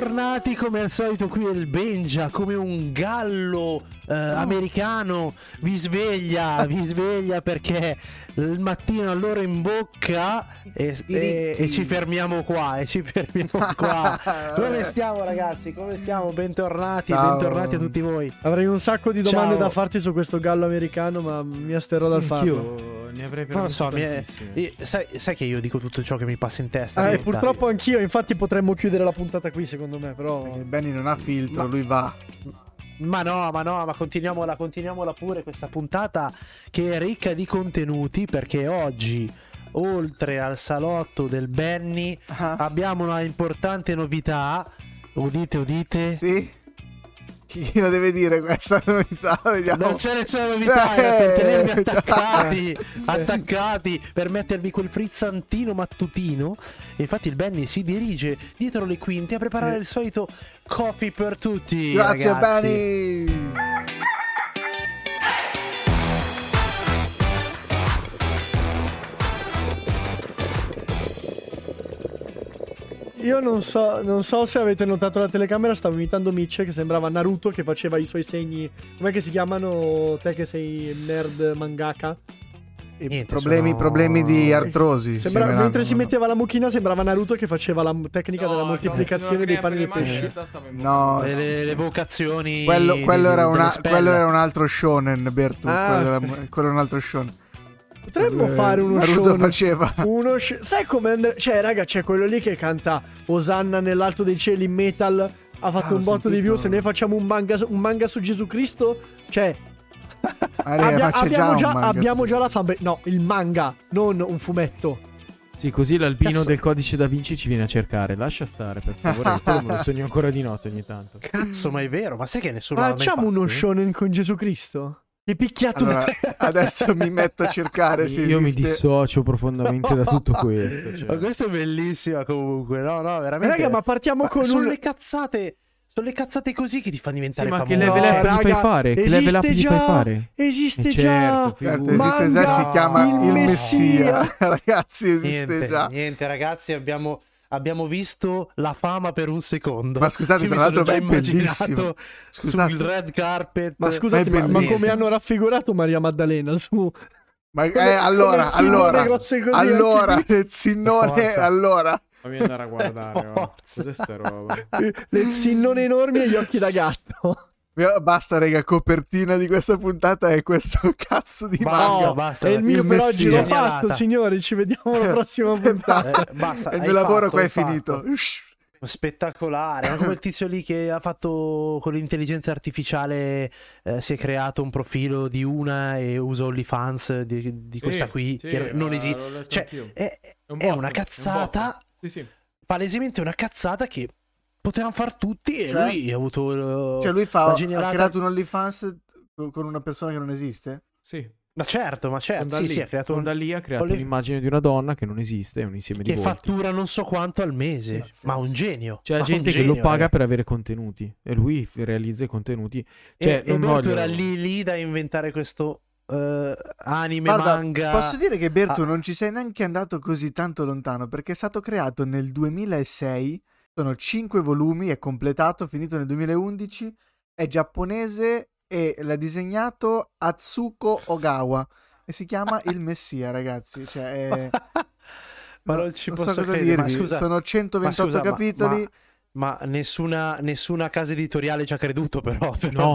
bentornati come al solito qui il Benja, come un gallo americano vi sveglia perché il mattino all'ora in bocca e ci fermiamo qua, Come stiamo ragazzi? Come stiamo? Bentornati a tutti voi. Avrei un sacco di domande da farti su questo gallo americano, ma mi asterrò dal farlo. Io ne avrei per sai che io dico tutto ciò che mi passa in testa. Purtroppo anch'io, infatti potremmo chiudere la puntata qui secondo me, però Benny non ha filtro, lui va. Ma continuiamola pure questa puntata che è ricca di contenuti, perché oggi oltre al salotto del Benny abbiamo una importante novità. Udite. Sì? Chi la deve dire questa novità? Vediamo. Non c'è nessuna novità, era per tenervi attaccati per mettervi quel frizzantino mattutino. E infatti il Benny si dirige dietro le quinte a preparare il solito copy per tutti. Grazie ragazzi. Benny. io non so se avete notato la telecamera, stavo imitando Mitch che sembrava Naruto che faceva i suoi segni. Com'è che si chiamano, te che sei nerd mangaka? Problemi di artrosi. Mentre si metteva la mucchina sembrava Naruto che faceva la tecnica della moltiplicazione dei panni di pesce. No, le vocazioni. Quello era un altro shonen, Bertu. Quello è un altro shonen. Potremmo fare uno Naruto shonen. faceva. Sai come? Cioè, raga, c'è quello lì che canta Osanna nell'alto dei cieli in metal. Ha fatto un botto di view. Se noi facciamo un manga su Gesù Cristo, cioè. Abbiamo già la fame. No, il manga, non un fumetto. Sì, così l'albino del codice da Vinci ci viene a cercare. Lascia stare, per favore. Quello me lo sogno ancora di notte ogni tanto. Cazzo, ma è vero? Ma sai che nessuno l'ha mai fatto? Facciamo uno shonen con Gesù Cristo? Ti picchia tutto. Allora, adesso mi metto a cercare se io esiste. Mi dissocio profondamente da tutto questo. Ma questo è bellissimo comunque. No, veramente. Raga, ma partiamo con sono le cazzate. Sono le cazzate così che ti fanno diventare ma famoso. che level up gli fai fare? Che level up gli fai fare? Esiste Certo, esiste già, si chiama il Messia. Ragazzi, esiste già. Niente, ragazzi, abbiamo visto la fama per un secondo. Ma scusate, tra l'altro è bellissimo. Sul red carpet. Ma scusate, ma come hanno raffigurato Maria Maddalena su... Ma allora, il zinnone, allora. Fammi andare a guardare. Cos'è sta roba? Le zinnone enormi e gli occhi da gatto. Basta, raga, copertina di questa puntata è questo cazzo di manga. Basta. È il mio per oggi, l'ho fatto, signori. Ci vediamo alla prossima puntata. Basta, il mio lavoro qua è finito. Spettacolare, ma come il tizio lì che ha fatto con l'intelligenza artificiale, si è creato un profilo di una e usa OnlyFans di questa qui che non esiste. Cioè, è una cazzata. Sì. Palesemente una cazzata che potevano far tutti e lui ha avuto lui ha creato un OnlyFans con una persona che non esiste? Sì. Ma certo, sì, ha creato un'immagine di una donna che non esiste, è un insieme di volti. Che fattura non so quanto al mese, ma un genio. C'è gente che lo paga per avere contenuti e lui realizza i contenuti. Cioè, e Berto era lì da inventare questo anime, manga. Posso dire che Berto non ci sei neanche andato così tanto lontano, perché è stato creato nel 2006, sono 5 volumi, è completato, finito nel 2011, è giapponese e l'ha disegnato Atsuko Ogawa e si chiama Il Messia, ragazzi. Cioè, ma non ci posso cosa credere. dirvi. Ma scusa, sono 128 capitoli. Ma nessuna casa editoriale ci ha creduto, però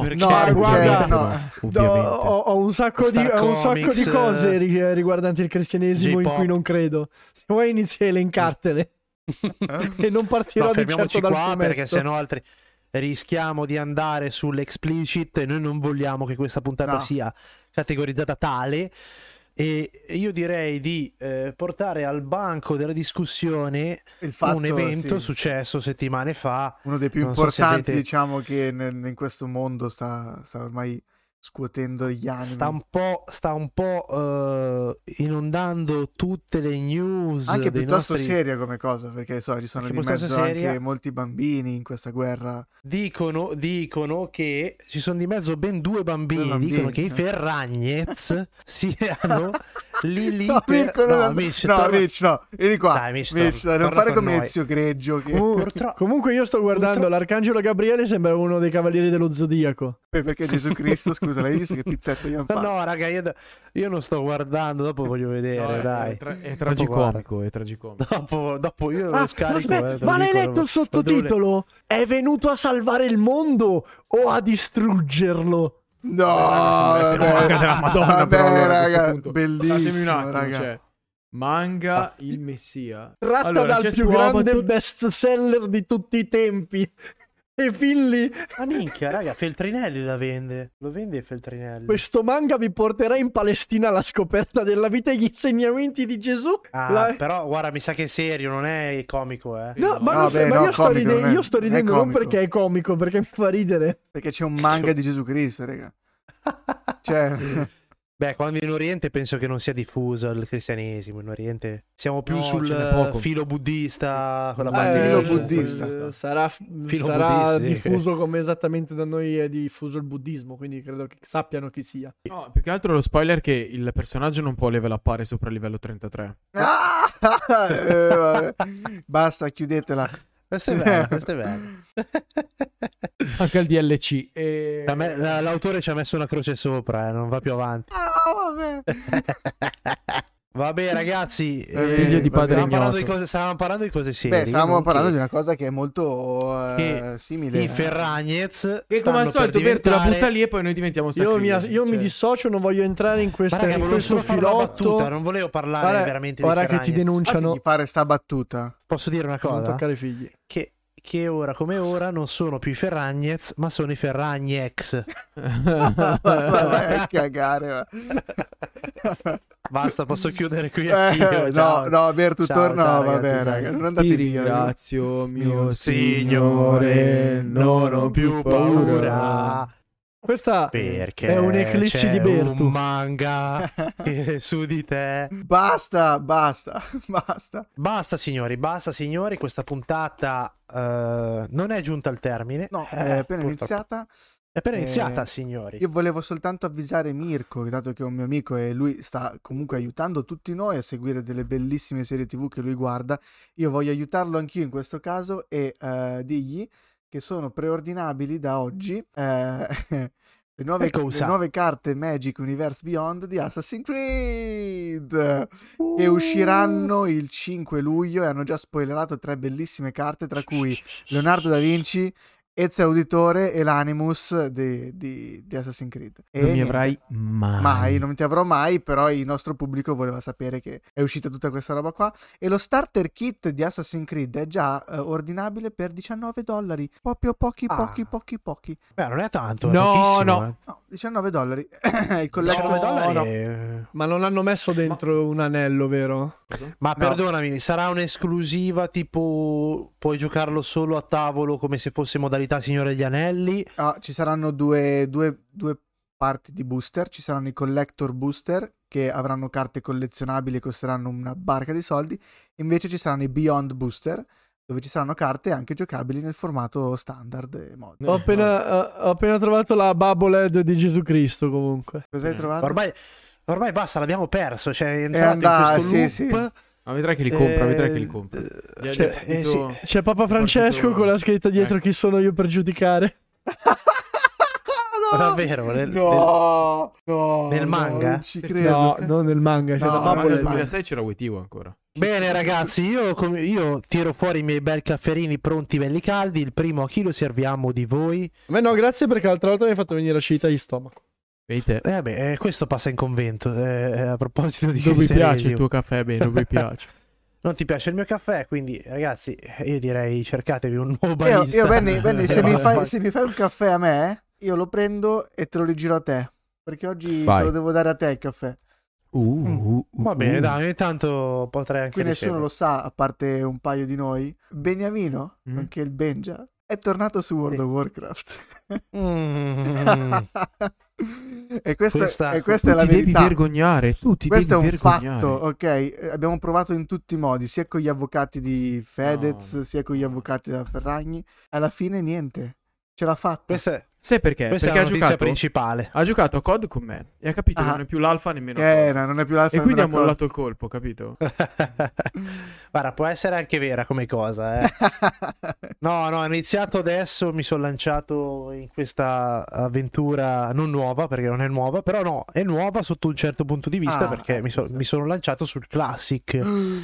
guarda, ho un sacco di cose riguardanti il cristianesimo in cui non credo. Se vuoi inizi a elencartele e non partirò di certo dal fumetto, perché sennò altri rischiamo di andare sull'explicit e noi non vogliamo che questa puntata sia categorizzata tale. E io direi di portare al banco della discussione un evento successo settimane fa, uno dei più importanti, diciamo, che in questo mondo sta ormai scuotendo gli animi. Sta un po' inondando tutte le news, anche piuttosto seria come cosa, perché ci sono di mezzo anche molti bambini in questa guerra. Dicono che ci sono di mezzo ben 2 bambini. Dicono che i Ferragnez siano lì no, per... Mitch, no, vieni qua. Dai, Mitch, non fare come Ezio Greggio. Che... Comunque io sto guardando l'Arcangelo Gabriele, sembra uno dei Cavalieri dello Zodiaco. Perché Gesù Cristo, scusa, l'hai visto che pizzetta gli hanno fatto? No, raga, io non sto guardando, dopo voglio vedere, dai. È tragicomico, è tragicomico. Dopo io lo scarico. Ma l'hai letto il sottotitolo? È venuto a salvare il mondo o a distruggerlo? No, sembra manga della Madonna, vabbè, però allora, raga, bellissimo, raga. Cioè, manga il Messia. Tratta allora, dal più grande best seller di tutti i tempi. E fin lì. Ma minchia, raga, Feltrinelli la vende. Lo vende Feltrinelli. Questo manga vi porterà in Palestina alla scoperta della vita e gli insegnamenti di Gesù. Però guarda, mi sa che è serio, non è comico, eh. No, ma io sto ridendo non perché è comico, perché mi fa ridere. Perché c'è un manga di Gesù Cristo, raga. Cioè... Beh, quando in Oriente penso che non sia diffuso il cristianesimo. In Oriente siamo più sul filo buddista, quella parte filo buddista. Sarà buddista, diffuso come esattamente da noi è diffuso il buddismo, quindi credo che sappiano chi sia. No, più che altro lo spoiler è che il personaggio non può level uppare sopra il livello 33. Basta, chiudetela. Questo è bello. Anche il DLC. L'autore ci ha messo una croce sopra, non va più avanti. Vabbè ragazzi, figlio di padre ignoto. Stavamo parlando di cose serie. Stavamo parlando di una cosa che è molto simile. I Ferragnez e come al solito Berto la butta lì e poi noi diventiamo sacrileghi. Io mi dissocio, non voglio entrare in questo filotto. Battuta, non volevo parlare veramente di Ferragnez. Ora che ti denunciano. Ti pare sta battuta? Posso dire una cosa? Non toccare i figli. Che ora come ora non sono più i Ferragnez, ma sono i Ferragnex. Vabbè, cagare. Basta, posso chiudere qui anch'io. No, Berto, torna. Vabbè, raga, non andate Ti via. ringrazio, mio Signore, non ho più paura. Questa perché è un'eclissi di Berto. Un manga su di te. Basta, signori, questa puntata non è giunta al termine. No, è appena iniziata. È appena iniziata, signori. Io volevo soltanto avvisare Mirko, dato che è un mio amico e lui sta comunque aiutando tutti noi a seguire delle bellissime serie TV che lui guarda. Io voglio aiutarlo anch'io in questo caso e digli che sono preordinabili da oggi le nuove carte Magic Universe Beyond di Assassin's Creed che usciranno il 5 luglio e hanno già spoilerato 3 bellissime carte, tra cui Leonardo da Vinci, Ezio Auditore e l'Animus di Assassin's Creed. Non mi avrai mai. Non ti avrò mai, però il nostro pubblico voleva sapere che è uscita tutta questa roba qua. E lo starter kit di Assassin's Creed è già ordinabile per $19. Proprio pochi. Beh, non è tanto, no. No, $19. Il collector $19. Ma non hanno messo dentro un anello, vero? Ma perdonami, sarà un'esclusiva tipo puoi giocarlo solo a tavolo come se fosse modalità Signore degli Anelli? Ci saranno due parti di booster. Ci saranno i collector booster che avranno carte collezionabili e costeranno una barca di soldi. Invece ci saranno i Beyond booster dove ci saranno carte anche giocabili nel formato standard. Ho appena trovato la Bubblehead di Gesù Cristo comunque. Cosa hai trovato? Ormai basta, l'abbiamo perso. Cioè è entrato in questo loop. Sì. Ma vedrai che li compra, C'è Papa Francesco con la scritta dietro chi sono io per giudicare. No, davvero? Nel manga? Non ci credo. No, non nel manga. Nel 2006 c'era Wetivo ancora. Bene ragazzi, io tiro fuori i miei bel cafferini pronti belli caldi. Il primo a chi lo serviamo di voi? No, grazie perché l'altra volta mi hai fatto venire acidità di stomaco. Questo passa in convento. A proposito di dove vi piace il tuo caffè? Bene, dove vi piace? Non ti piace il mio caffè, quindi ragazzi, io direi cercatevi un nuovo barista. Io Benny, se mi fai un caffè a me, io lo prendo e te lo rigiro a te, perché oggi te lo devo dare a te il caffè. Va bene, dai, ogni tanto potrei anche qui nessuno lo sa, a parte un paio di noi. Beniamino, anche il Benja, è tornato su World of Warcraft. E questa è la verità. Devi vergognare, questo è un fatto, ok? Abbiamo provato in tutti i modi, sia con gli avvocati di Fedez, sia con gli avvocati della Ferragni. Alla fine niente, ce l'ha fatta. Sai perché? Questa Perché è la notizia principale. Ha giocato a COD con me e ha capito che non è più l'alfa nemmeno non è più l'alfa e quindi ha COD. mollato il colpo, capito? Guarda, può essere anche vera come cosa, No, ho iniziato adesso, mi sono lanciato in questa avventura non nuova, perché non è nuova, però no, è nuova sotto un certo punto di vista, perché mi sono lanciato sul Classic.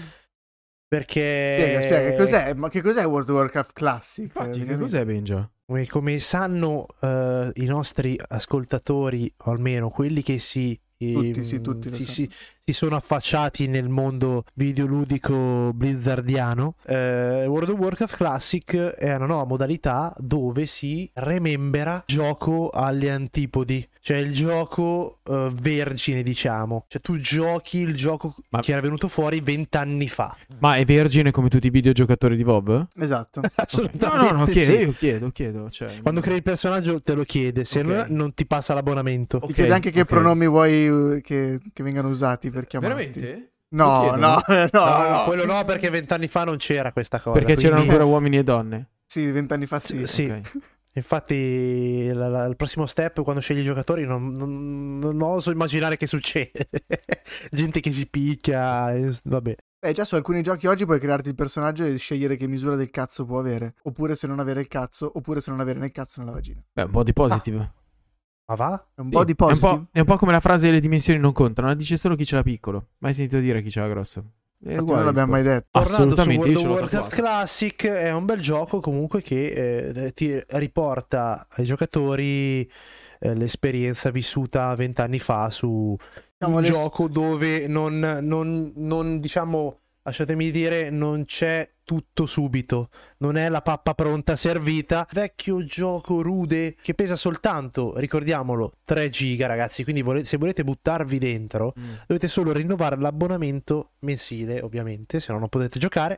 Perché spiega cos'è? Ma che cos'è World of Warcraft Classic? Infatti, che cos'è, Benja? Come sanno i nostri ascoltatori, o almeno quelli che tutti si sono affacciati nel mondo videoludico blizzardiano, World of Warcraft Classic è una nuova modalità dove si remembera gioco alle antipodi, cioè il gioco vergine, diciamo, cioè tu giochi il gioco che era venuto fuori 20 anni fa. Ma è vergine come tutti i videogiocatori di WoW? Esatto. No, chiedo, io chiedo, cioè, quando crei il personaggio te lo chiede, se no non ti passa l'abbonamento. Ti chiede anche che pronomi vuoi che vengano usati per chiamarti. Veramente? No, quello no, perché 20 anni fa non c'era questa cosa. Perché c'erano ancora uomini e donne? Sì, 20 anni fa sì. Okay. Infatti il prossimo step, quando scegli i giocatori, non oso immaginare che succede. Gente che si picchia, vabbè. Già su alcuni giochi oggi puoi crearti il personaggio e scegliere che misura del cazzo può avere, oppure se non avere il cazzo, oppure se non avere né il cazzo né la vagina. Beh, un po' di positive. Ma va? È un po' di positive. È un po' come la frase le dimensioni non contano, la dice solo chi ce l'ha piccolo. Mai sentito dire chi ce l'ha grosso? Non l'abbiamo mai detto. Assolutamente. World of Warcraft Classic è un bel gioco comunque che ti riporta ai giocatori l'esperienza vissuta 20 anni fa su un gioco dove non diciamo, lasciatemi dire, non c'è tutto subito, non è la pappa pronta servita, vecchio gioco rude che pesa soltanto, ricordiamolo, 3 giga, ragazzi, quindi se volete buttarvi dentro dovete solo rinnovare l'abbonamento mensile, ovviamente, se no non potete giocare,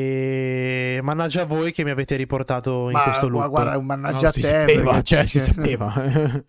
e mannaggia a voi che mi avete riportato in questo loop. Guarda, mannaggia a te, si sapeva.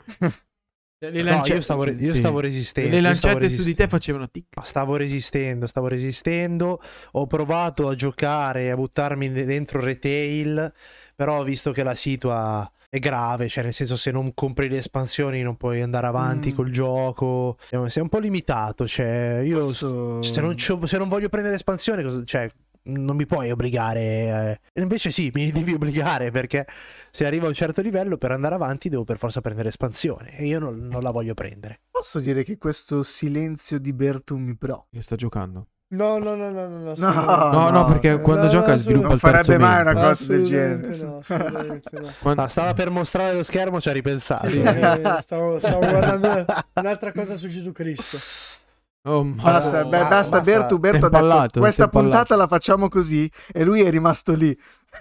Io stavo resistendo. Le lancette su di te facevano tic. Stavo resistendo. Ho provato a giocare, a buttarmi dentro retail, però ho visto che la situa è grave, cioè nel senso, se non compri le espansioni non puoi andare avanti col gioco, sei un po' limitato, cioè io se non voglio prendere espansioni, cioè non mi puoi obbligare, invece sì, mi devi obbligare, perché se arrivo a un certo livello per andare avanti devo per forza prendere espansione e io non la voglio prendere. Posso dire che questo silenzio di Bertu mi pro. Che sta giocando? No, perché quando gioca sviluppa il terzo farebbe mai una cosa del genere. No. Stava per mostrare lo schermo, ci ha ripensato. Sì. Stavo guardando un'altra cosa su Gesù Cristo. Basta, Bertu ha detto questa puntata la facciamo così e lui è rimasto lì.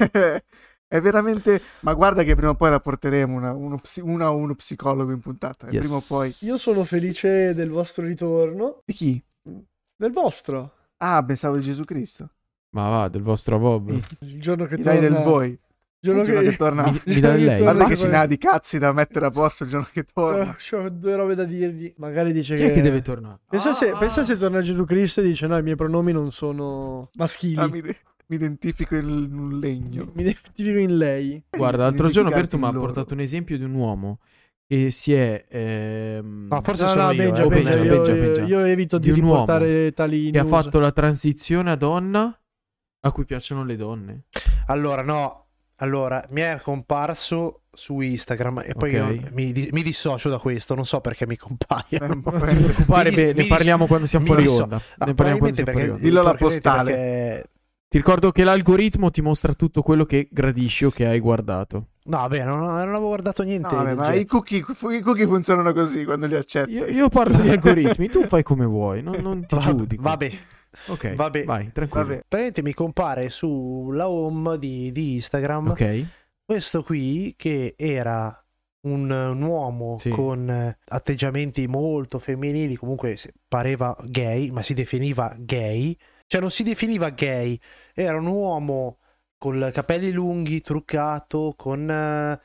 È veramente, ma guarda che prima o poi la porteremo uno psicologo in puntata, prima o poi. Io sono felice del vostro ritorno. Di chi? Del vostro. Ah, pensavo il Gesù Cristo. Ma va, del vostro Bob. Il giorno che mi torna. Dai del voi. Il giorno che torna. Mi dai lei. Guarda che ce n'ha di cazzi da mettere a posto il giorno che torna. Ho 2 robe da dirgli. Magari dice chi è che deve tornare? Pensa se torna Gesù Cristo e dice no, i miei pronomi non sono maschili. Mi identifico in un legno. Mi identifico in lei. Guarda, l'altro giorno Berto mi ha portato un esempio di un uomo che si è ma forse sono io. Benja. Io evito di riportare tali che news. ha fatto la transizione a donna a cui piacciono le donne. Allora, mi è comparso su Instagram e poi io mi dissocio da questo, non so perché mi compaia. Non ti preoccupare, ne parliamo quando siamo fuori onda. Ne parliamo quando siamo fuori onda. Dillo alla postale. Perché... Ti ricordo che l'algoritmo ti mostra tutto quello che gradisci o che hai guardato. No, beh, non avevo guardato niente. No, ma i cookie funzionano così quando li accetti. Io parlo di algoritmi, tu fai come vuoi, non ti giudico. Vabbè. Ok, vabbè, vai, tranquillo. Praticamente mi compare sulla home di Instagram questo qui che era un uomo con atteggiamenti molto femminili, comunque pareva gay, ma si definiva gay. Cioè non si definiva gay, era un uomo con capelli lunghi, truccato, con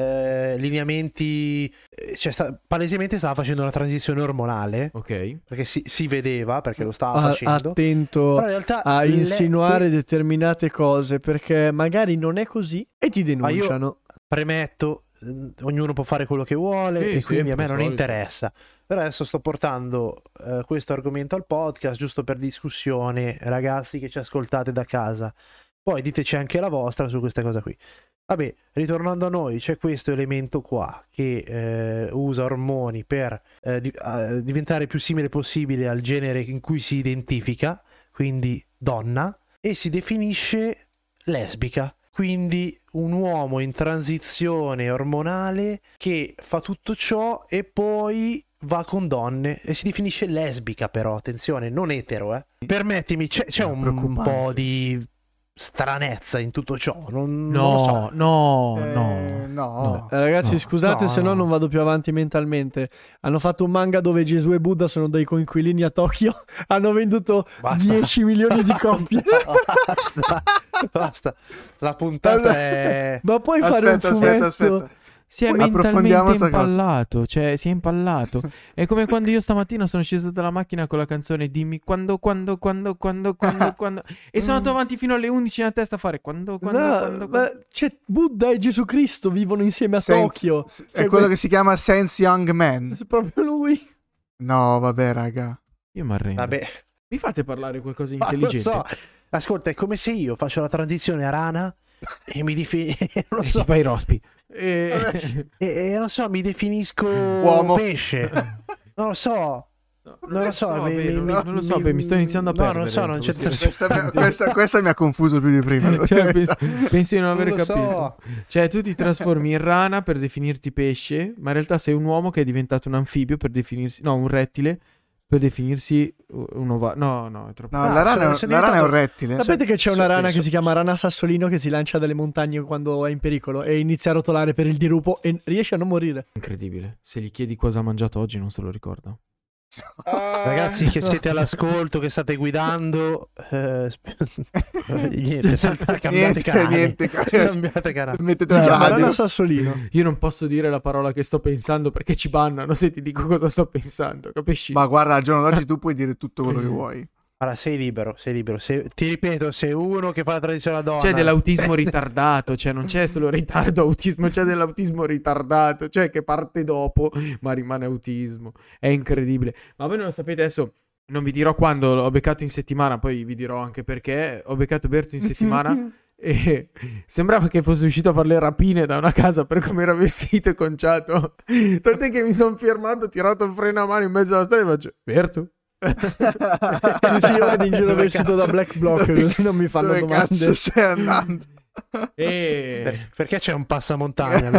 lineamenti, cioè palesemente stava facendo una transizione ormonale, perché si vedeva, perché lo stava facendo. Attento però in realtà a insinuare determinate cose, perché magari non è così e ti denunciano. Premetto, ognuno può fare quello che vuole e quindi a me non interessa. Però adesso sto portando questo argomento al podcast giusto per discussione, ragazzi che ci ascoltate da casa. Poi diteci anche la vostra su questa cosa qui. Vabbè, ritornando a noi, c'è questo elemento qua che usa ormoni per diventare più simile possibile al genere in cui si identifica, quindi donna, e si definisce lesbica. Quindi un uomo in transizione ormonale che fa tutto ciò e poi va con donne e si definisce lesbica, però attenzione, non etero. Permettimi, c'è un po' di stranezza in tutto ciò. Non lo so. No. Ragazzi, scusate se no non vado più avanti mentalmente. Hanno fatto un manga dove Gesù e Buddha sono dei coinquilini a Tokyo. Hanno venduto 10 milioni di copie. Basta. La puntata è... Ma puoi fare un fumetto? Aspetta. Si è mentalmente impallato, cioè si è impallato. È come quando io stamattina sono sceso dalla macchina con la canzone Dimmi quando e sono andato avanti fino alle 11 in testa a fare quando. C'è Buddha e Gesù Cristo vivono insieme a Tokyo. È quello che si chiama Sense Young Man. È proprio lui. No, vabbè, raga. Io mi arrendo. Vabbè. Mi fate parlare qualcosa di intelligente? Lo so. Ascolta, è come se io faccio la transizione a rana e mi non so. Fai rospi. E non so, mi definisco uomo pesce. Non lo so. Non lo so, mi sto iniziando a perdere. No, non so, non c'è questa mi ha confuso più di prima. Cioè, penso di non aver capito. So. Cioè, tu ti trasformi in rana per definirti pesce, ma in realtà sei un uomo che è diventato un anfibio per definirsi, no, un rettile per definirsi un ovario. No, è troppo. No, la rana è un rettile. Sapete che c'è una rana che si chiama rana sassolino che si lancia dalle montagne quando è in pericolo e inizia a rotolare per il dirupo e riesce a non morire. Incredibile. Se gli chiedi cosa ha mangiato oggi non se lo ricorda. Ragazzi che siete all'ascolto, che state guidando, cambiate canale. Mettete la rana sassolino. Io non posso dire la parola che sto pensando perché ci bannano se ti dico cosa sto pensando, capisci? Ma guarda, al giorno d'oggi tu puoi dire tutto quello che vuoi. Allora, sei libero. Ti ripeto, sei uno che fa la tradizione donna. C'è dell'autismo ritardato, cioè non c'è solo ritardo autismo, c'è dell'autismo ritardato, cioè che parte dopo ma rimane autismo. È incredibile. Ma voi non lo sapete, adesso non vi dirò quando l'ho beccato in settimana, poi vi dirò anche perché. Ho beccato Berto in settimana e sembrava che fosse uscito a fare le rapine da una casa per come era vestito e conciato. Tant'è che mi sono fermato, ho tirato il freno a mano in mezzo alla strada e faccio: Berto? Sì, io vado in giro vestito da Black Block, così non mi fanno domande. Dove cazzo stai andando? Perché c'è un passamontagna?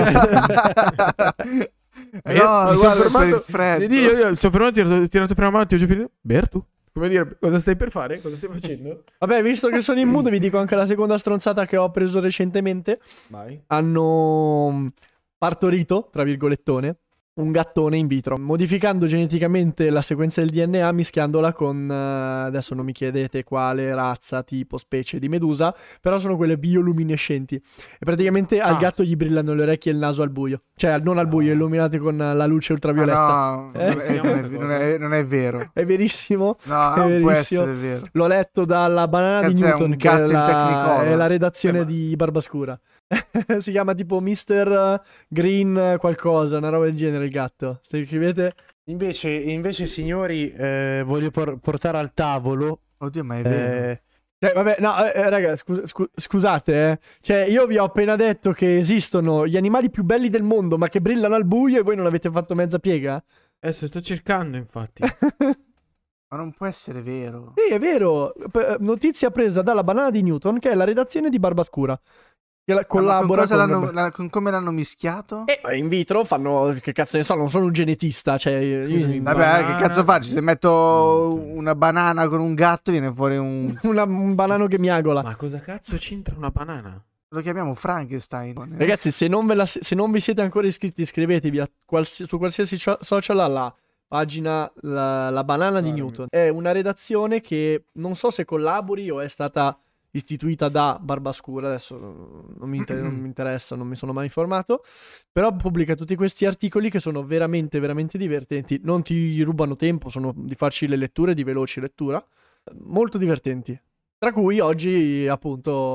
Mi sono fermato. Io sono fermato, ho tirato prima mano, ti ho già finito. Bertu? Come dire, cosa stai per fare? Cosa stai facendo? Vabbè, visto che sono in mood, vi dico anche la seconda stronzata che ho preso recentemente. Vai. Hanno partorito, tra virgolettone, un gattone in vitro, modificando geneticamente la sequenza del DNA, mischiandola con, adesso non mi chiedete quale razza, tipo, specie di medusa, però sono quelle bioluminescenti. E praticamente al gatto gli brillano le orecchie e il naso al buio. Cioè, non al buio, illuminate con la luce ultravioletta. Non è vero. È verissimo. No, non può essere vero. L'ho letto dalla Banana di Newton, che è la redazione di Barbascura. Si chiama tipo Mr. Green qualcosa, una roba del genere il gatto. Se scrivete invece signori, voglio portare al tavolo. Oddio, ma è vero. Vabbè, no, raga, scusate, Cioè, io vi ho appena detto che esistono gli animali più belli del mondo, ma che brillano al buio e voi non avete fatto mezza piega? Adesso sto cercando, infatti. Ma non può essere vero. Sì, è vero. Notizia presa dalla Banana di Newton, che è la redazione di Barbascura. Che collabora con come l'hanno mischiato? In vitro fanno, che cazzo ne so, non sono un genetista, cioè vabbè, che cazzo faccio? Se metto una banana con un gatto viene fuori un banano che miagola. Ma cosa cazzo c'entra una banana? Lo chiamiamo Frankenstein. Ragazzi, se non vi siete ancora iscritti, iscrivetevi su qualsiasi social alla pagina la Banana di Newton. È una redazione che non so se collabori o è stata istituita da Barbascura, adesso non mi interessa, non mi sono mai informato, però pubblica tutti questi articoli che sono veramente veramente divertenti, non ti rubano tempo, sono di facile lettura e di veloce lettura, molto divertenti, tra cui oggi appunto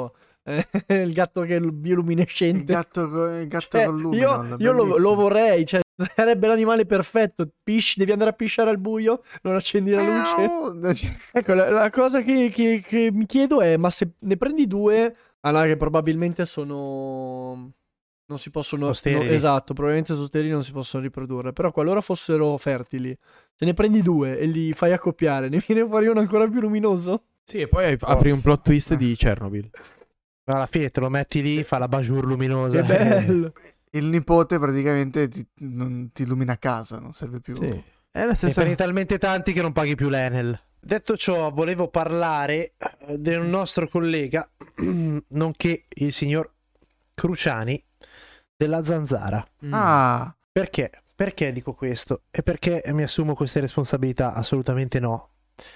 il gatto che è bioluminescente. Il gatto con lumino. Io lo vorrei, cioè sarebbe l'animale perfetto. Devi andare a pisciare al buio, non accendi la luce. Ecco, la cosa che mi chiedo è: ma se ne prendi due, che probabilmente non si possono esatto, probabilmente sono sterili, non si possono riprodurre. Però qualora fossero fertili, se ne prendi due e li fai accoppiare, ne viene fuori uno ancora più luminoso? Sì, e poi apri un plot twist di Chernobyl. Alla fine te lo metti lì, fa la bajour luminosa. Che bello. Il nipote praticamente ti illumina casa, non serve più. Sì. È la stessa. Ne prendi talmente tanti che non paghi più l'Enel. Detto ciò, volevo parlare del nostro collega, nonché il signor Cruciani, della Zanzara. Ah. Perché? Perché dico questo? E perché mi assumo queste responsabilità? Assolutamente no.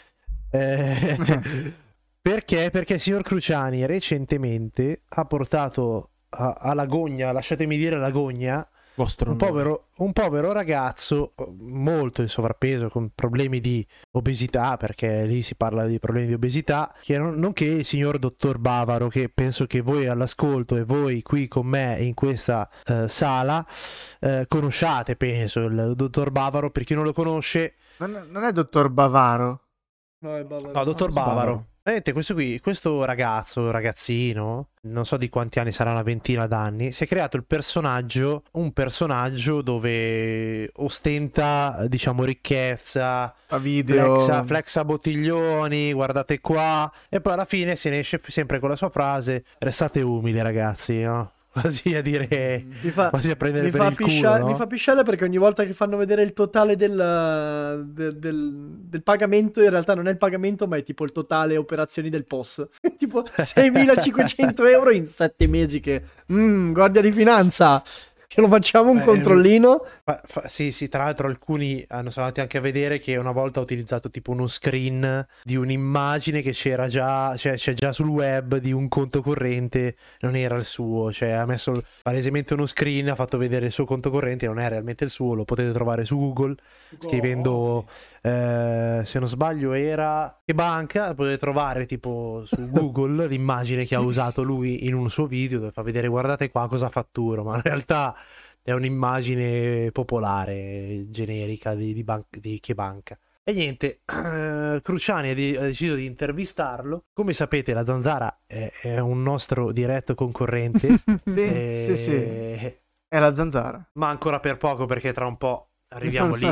Perché? Perché il signor Cruciani recentemente ha portato alla gogna, lasciatemi dire la gogna, un povero ragazzo molto in sovrappeso, con problemi di obesità, perché lì si parla di problemi di obesità, che nonché il signor dottor Bavaro, che penso che voi all'ascolto e voi qui con me in questa sala conosciate, penso, il dottor Bavaro. Per chi non lo conosce, non è dottor Bavaro? No, dottor Bavaro. Vedete, questo ragazzino, non so di quanti anni, sarà una ventina d'anni, si è creato un personaggio dove ostenta, diciamo, ricchezza, flexa bottiglioni, guardate qua, e poi alla fine se ne esce sempre con la sua frase: restate umili, ragazzi, no? Quasi a dire, quasi a prendere per il culo, no? Mi fa pisciare perché ogni volta che fanno vedere il totale del pagamento, in realtà non è il pagamento, ma è tipo il totale operazioni del POS. Tipo 6.500 euro in 7 mesi che Guardia di Finanza, ce lo facciamo un controllino? Sì, tra l'altro alcuni sono andati anche a vedere che una volta ha utilizzato tipo uno screen di un'immagine che c'era già, c'è già sul web, di un conto corrente, non era il suo, cioè ha messo palesemente uno screen, ha fatto vedere il suo conto corrente, non è realmente il suo, lo potete trovare su Google scrivendo se non sbaglio era che banca, potete trovare tipo su Google l'immagine che ha usato lui in un suo video dove fa vedere guardate qua cosa fatturo, ma in realtà è un'immagine popolare, generica di che banca. E niente, Cruciani ha deciso di intervistarlo. Come sapete, la Zanzara è un nostro diretto concorrente. Sì. È la Zanzara. Ma ancora per poco, perché tra un po' arriviamo lì.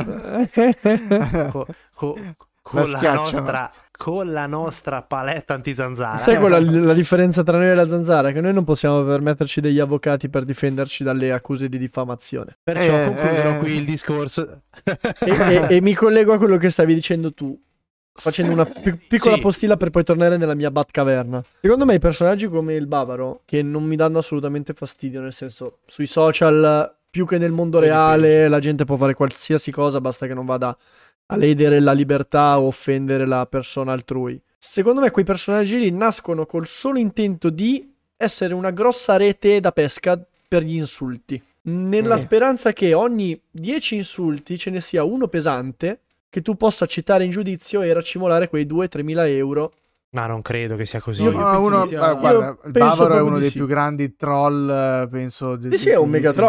Con la nostra paletta anti-Zanzara. Sai qual è la differenza tra noi e la Zanzara? Che noi non possiamo permetterci degli avvocati per difenderci dalle accuse di diffamazione. Perciò concluderò qui il discorso. e mi collego a quello che stavi dicendo tu, facendo una piccola postilla per poi tornare nella mia Batcaverna. Secondo me i personaggi come il Bavaro, che non mi danno assolutamente fastidio, nel senso, sui social più che nel mondo reale la gente può fare qualsiasi cosa, basta che non vada a ledere la libertà o offendere la persona altrui. Secondo me quei personaggi lì nascono col solo intento di essere una grossa rete da pesca per gli insulti, nella speranza che ogni 10 insulti ce ne sia uno pesante che tu possa citare in giudizio e racimolare quei 2-3 mila euro. Ma non credo che sia così. Guarda, il Bavaro è uno dei più grandi troll, penso. Sì, è un megatroll,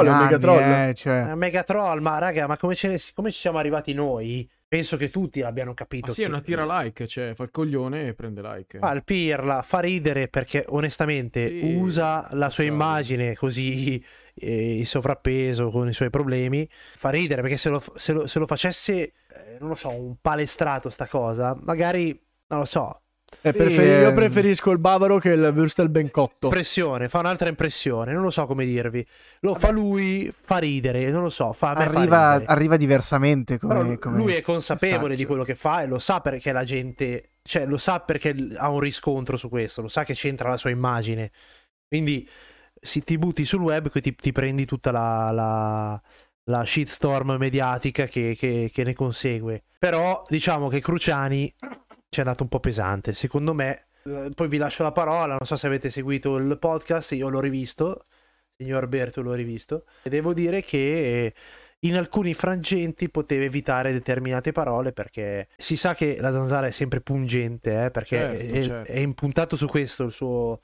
un megatroll, ma raga, ma come ci siamo arrivati noi? Penso che tutti l'abbiano capito. Ma sì, è una tira like, cioè fa il coglione e prende like. Il pirla fa ridere perché onestamente usa la sua immagine così in sovrappeso con i suoi problemi. Fa ridere perché se lo facesse, non lo so, un palestrato sta cosa, magari, non lo so. Io preferisco il Bavaro che il Würstel ben cotto. Fa un'altra impressione, non lo so come dirvi. Fa lui, fa ridere, non lo so, arriva diversamente come lui è consapevole di quello che fa e lo sa perché la gente, cioè lo sa perché ha un riscontro su questo, lo sa che c'entra la sua immagine. Quindi se ti butti sul web ti prendi tutta la shitstorm mediatica che ne consegue. Però diciamo che Cruciani ci è andato un po' pesante, secondo me. Poi vi lascio la parola, non so se avete seguito il podcast, io l'ho rivisto, signor Berto l'ho rivisto, e devo dire che in alcuni frangenti poteva evitare determinate parole, perché si sa che la Zanzara è sempre pungente, perché certo. È impuntato su questo il suo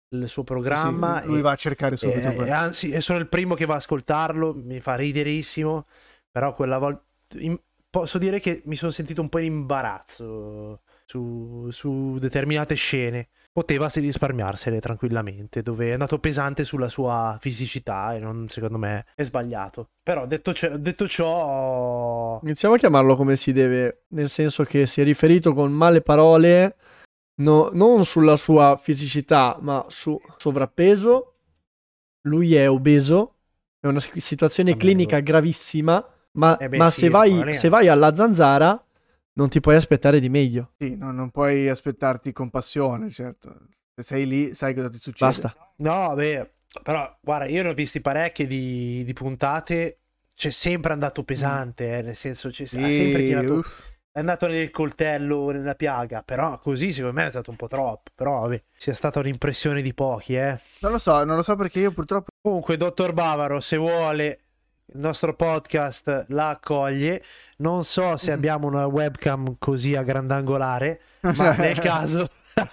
il suo programma. Lui va a cercare subito. Anzi, sono il primo che va a ascoltarlo, mi fa riderissimo, però quella volta posso dire che mi sono sentito un po' in imbarazzo su determinate scene. Potevasi risparmiarsele tranquillamente, dove è andato pesante sulla sua fisicità e non, secondo me è sbagliato. Però detto ciò iniziamo a chiamarlo come si deve, nel senso che si è riferito con male parole non sulla sua fisicità, ma su sovrappeso. Lui è obeso, è una situazione clinica gravissima, ma sì, se vai alla Zanzara non ti puoi aspettare di meglio. Sì, non puoi aspettarti compassione, certo. Se sei lì, sai cosa ti succede. Basta. No, però guarda, io ne ho visti parecchie di puntate, c'è sempre andato pesante, nel senso ha sempre tirato, è andato nel coltello, nella piaga, però così secondo me è stato un po' troppo, però vabbè, sia stata un'impressione di pochi, Non lo so perché io purtroppo... Comunque, dottor Bavaro, se vuole il nostro podcast la accoglie. Non so se abbiamo una webcam così a grandangolare, ma nel caso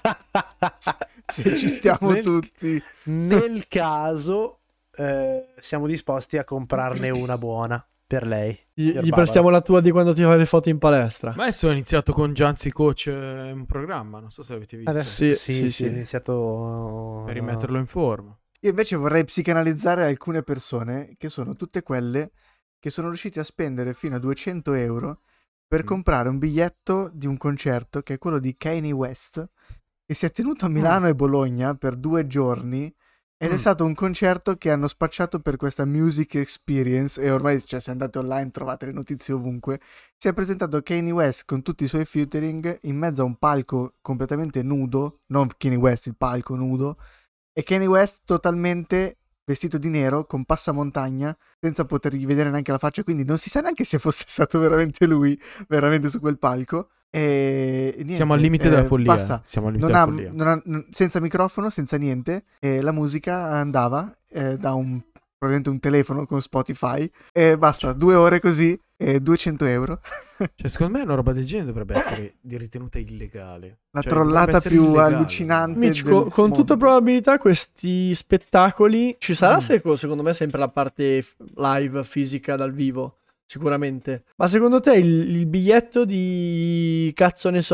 se ci stiamo tutti, nel caso siamo disposti a comprarne una buona per lei. Gli prestiamo la tua di quando ti fai le foto in palestra. Ma adesso ho iniziato con Gianzi Coach un programma, non so se avete visto. Adesso sì, è iniziato per rimetterlo in forma. Io invece vorrei psicanalizzare alcune persone che sono tutte quelle che sono riusciti a spendere fino a 200 euro per comprare un biglietto di un concerto che è quello di Kanye West, che si è tenuto a Milano e Bologna per 2 giorni ed è stato un concerto che hanno spacciato per questa music experience e ormai, cioè, se andate online trovate le notizie ovunque. Si è presentato Kanye West con tutti i suoi featuring in mezzo a un palco completamente nudo, non Kanye West, il palco nudo, e Kanye West totalmente vestito di nero con passamontagna senza potergli vedere neanche la faccia, quindi non si sa neanche se fosse stato veramente lui veramente su quel palco. E niente, siamo al limite della follia. Basta. Siamo al limite della follia. Senza microfono, senza niente, e la musica andava da probabilmente un telefono con Spotify e basta, 2 ore così e 200 euro. Cioè, secondo me una roba del genere dovrebbe essere ritenuta illegale. La trollata più illegale, allucinante. Mitch, con tutta probabilità questi spettacoli ci sarà secondo me sempre la parte live, fisica, dal vivo. Sicuramente. Ma secondo te il biglietto di cazzo ne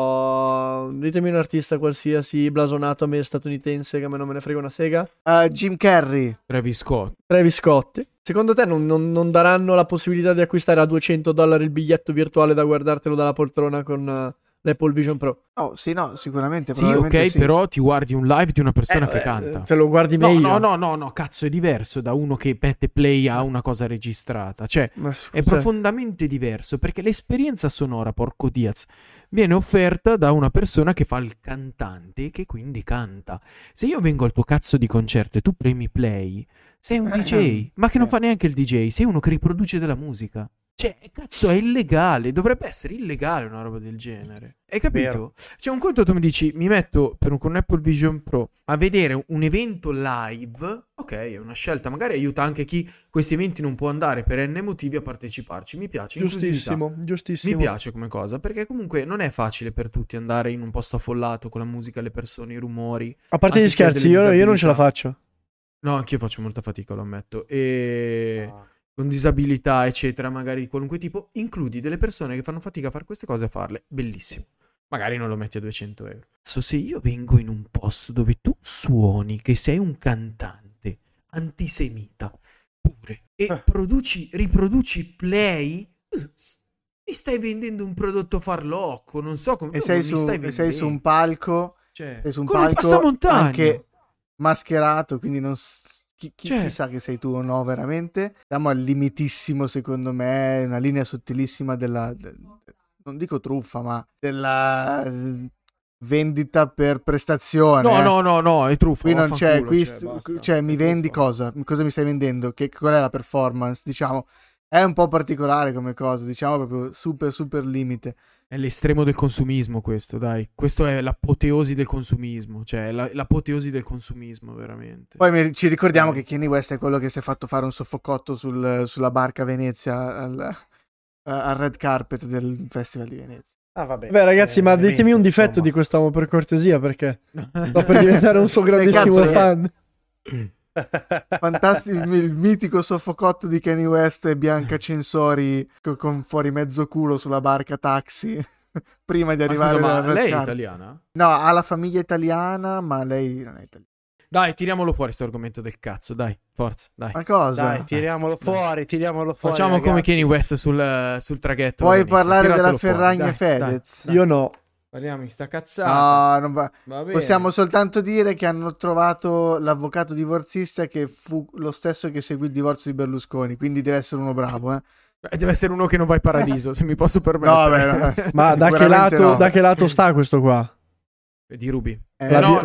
so, ditemi un artista qualsiasi blasonato statunitense che a me non me ne frega una sega, Jim Carrey, Travis Scott. Secondo te non daranno la possibilità di acquistare a $200 il biglietto virtuale da guardartelo dalla poltrona con l'Apple Vision Pro? Oh sì, no, sicuramente. Sì, ok, sì. Però ti guardi un live di una persona che canta. Te lo guardi meglio. No, cazzo, è diverso da uno che mette play a una cosa registrata. Cioè, è profondamente diverso, perché l'esperienza sonora, porco Diaz, viene offerta da una persona che fa il cantante, che quindi canta. Se io vengo al tuo cazzo di concerto e tu premi play, sei un DJ, ma che non fa neanche il DJ, sei uno che riproduce della musica. Cioè, cazzo, è illegale, dovrebbe essere illegale una roba del genere. Hai capito? Vero. Cioè, un conto tu mi dici, mi metto con un Apple Vision Pro a vedere un evento live, ok, è una scelta, magari aiuta anche chi questi eventi non può andare per N motivi a parteciparci. Mi piace, giustissimo. Mi piace come cosa, perché comunque non è facile per tutti andare in un posto affollato con la musica, le persone, i rumori. A parte gli scherzi, io non ce la faccio. No, anch'io faccio molta fatica, lo ammetto. Con disabilità, eccetera, magari di qualunque tipo, includi delle persone che fanno fatica a fare queste cose, a farle. Bellissimo. Magari non lo metti a 200 euro. Se io vengo in un posto dove tu suoni che sei un cantante antisemita pure e riproduci play, mi stai vendendo un prodotto farlocco, non so come. E sei su un palco, cioè, sei su un con palco un passamontagna anche mascherato, quindi non chi sa che sei tu o no veramente. Siamo al limitissimo, secondo me, una linea sottilissima della non dico truffa, ma della vendita per prestazione. No, è truffa. Qui non c'è, cioè mi vendi cosa? Cosa mi stai vendendo? Qual è la performance? Diciamo, è un po' particolare come cosa, diciamo proprio super limite. È l'estremo del consumismo questo, dai. Questo è l'apoteosi del consumismo. Cioè, l'apoteosi del consumismo, veramente. Poi ci ricordiamo che Kanye West è quello che si è fatto fare un soffocotto sulla barca a Venezia al red carpet del Festival di Venezia. vabbè. Beh, ragazzi, ma ditemi un difetto di quest'uomo per cortesia, perché sto per diventare un suo grandissimo fan. Fantastico, il mitico soffocotto di Kanye West e Bianca Censori con fuori mezzo culo sulla barca taxi prima di arrivare ma alla lei è italiana? No, ha la famiglia italiana, ma lei non è italiana. Dai, tiriamolo fuori sto argomento del cazzo, dai, forza, dai. Ma cosa? Dai, tiriamolo fuori. Facciamo ragazzi. come Kanye West sul traghetto. Vuoi parlare della Ferragna Fedez? Dai. Io no. Parliamo di sta cazzata. No, non va. bene. Possiamo soltanto dire che hanno trovato l'avvocato divorzista che fu lo stesso che seguì il divorzio di Berlusconi, quindi deve essere uno bravo, eh. Deve essere uno che non va in paradiso, se mi posso permettere. No, no. Ma da che lato sta questo qua? Di Ruby. No.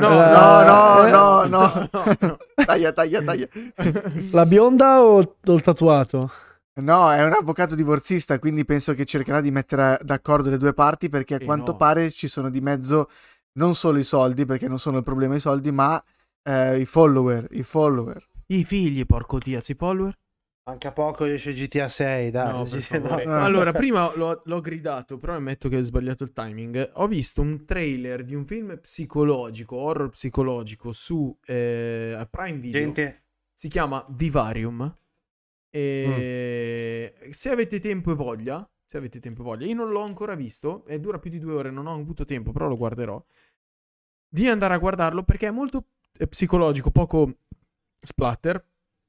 Taglia. La bionda o il tatuato? No, è un avvocato divorzista, quindi penso che cercherà di mettere d'accordo le due parti, perché a quanto pare ci sono di mezzo non solo i soldi, perché non sono il problema i soldi, ma i follower. I figli, porco Diaz, i follower. Manca poco esce GTA 6, dai. No, allora, prima l'ho gridato, però ammetto che ho sbagliato il timing. Ho visto un trailer di un film psicologico, horror psicologico su Prime Video. Si chiama Vivarium. Se avete tempo e voglia, io non l'ho ancora visto e dura più di 2 ore, non ho avuto tempo, però lo guarderò. Di andare a guardarlo perché è molto psicologico, poco splatter.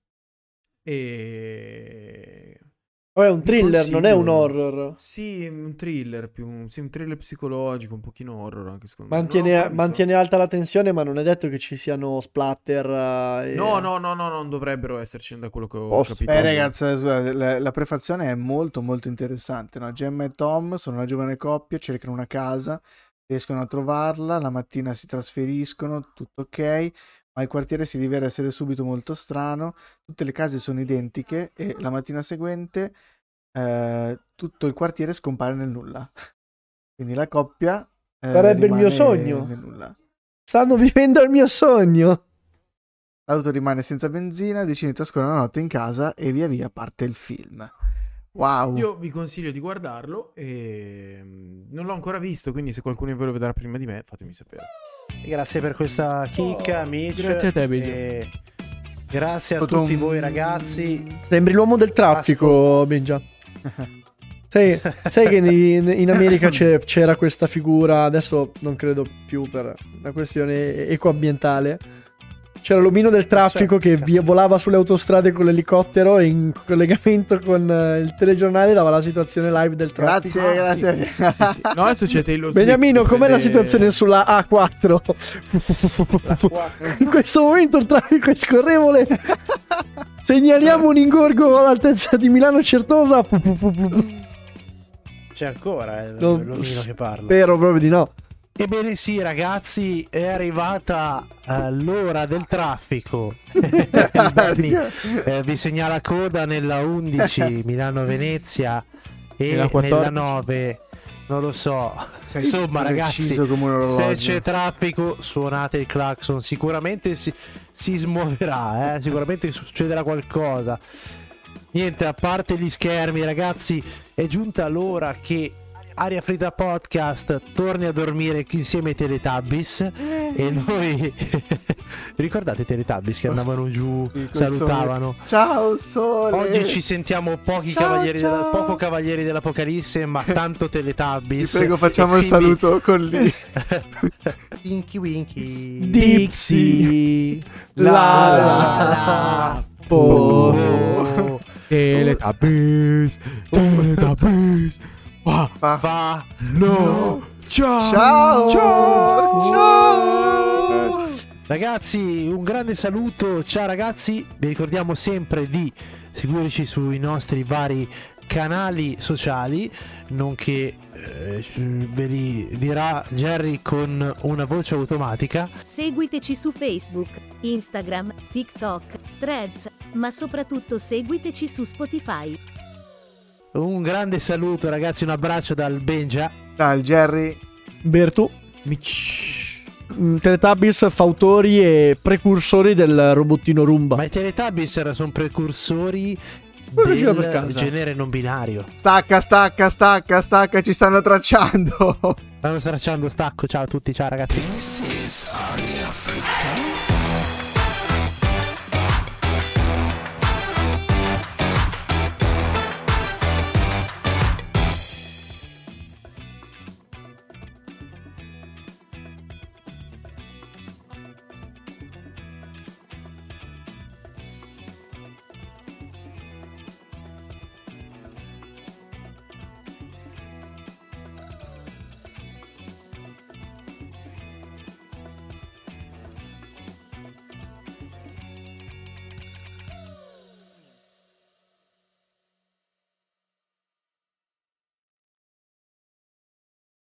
È un thriller, non è un horror. Sì, un thriller un thriller psicologico, un pochino horror anche secondo me. Mantiene alta la tensione, ma non è detto che ci siano splatter. No, non dovrebbero esserci, da quello che ho capito. Ragazzi, la prefazione è molto molto interessante, no? Gemma e Tom sono una giovane coppia, cercano una casa, riescono a trovarla, la mattina si trasferiscono, tutto ok. Ma il quartiere si rivela essere subito molto strano, tutte le case sono identiche e la mattina seguente tutto il quartiere scompare nel nulla. Quindi la coppia sarebbe il mio sogno. Nel nulla. Stanno vivendo il mio sogno. L'auto rimane senza benzina, decide di trascorrere la notte in casa e via via parte il film. Wow. Io vi consiglio di guardarlo e non l'ho ancora visto, quindi se qualcuno di voi lo vedrà prima di me fatemi sapere. Grazie per questa chicca, amici. Grazie a te, Benja. Grazie a tutti voi, ragazzi. Sembri l'uomo del traffico, Benja. Sai che in America c'era questa figura, adesso non credo più per una questione ecoambientale. C'era l'omino del traffico che volava sulle autostrade con l'elicottero e in collegamento con il telegiornale dava la situazione live del traffico. Grazie. Sì. No, adesso c'è Taylor Swift. Beniamino, com'è la situazione sulla A4? In questo momento il traffico è scorrevole. Segnaliamo un ingorgo all'altezza di Milano Certosa. C'è ancora l'omino che parla. Spero proprio di no. Ebbene sì, ragazzi, è arrivata l'ora del traffico. Vi segnala coda nella 11 Milano-Venezia e nella 9, non lo so. Insomma, ragazzi, se c'è traffico suonate il clacson, sicuramente si smuoverà, sicuramente succederà qualcosa. Niente, a parte gli schermi, ragazzi, è giunta l'ora che Aria Fritta Podcast torni a dormire insieme ai Teletubbies e noi ricordate i Teletubbies che andavano giù, salutavano sole. Ciao sole. Oggi ci sentiamo poco Cavalieri dell'Apocalisse, ma tanto Teletubbies. Ti prego, facciamo il saluto con lì. Tinky Winky Dipsy la Teletubbies Va. No. Ciao. Ragazzi, un grande saluto. Ciao ragazzi, vi ricordiamo sempre di seguirci sui nostri vari canali sociali, nonché ve li dirà Jerry con una voce automatica. Seguiteci su Facebook, Instagram, TikTok, Threads, ma soprattutto seguiteci su Spotify. Un grande saluto, ragazzi, un abbraccio dal Benja, dal Jerry, Bertu, Teletubbies, fautori e precursori del robottino Roomba. Ma i Teletubbies sono precursori del genere non binario. Stacca, ci stanno tracciando. Stacco, ciao a tutti, ciao ragazzi.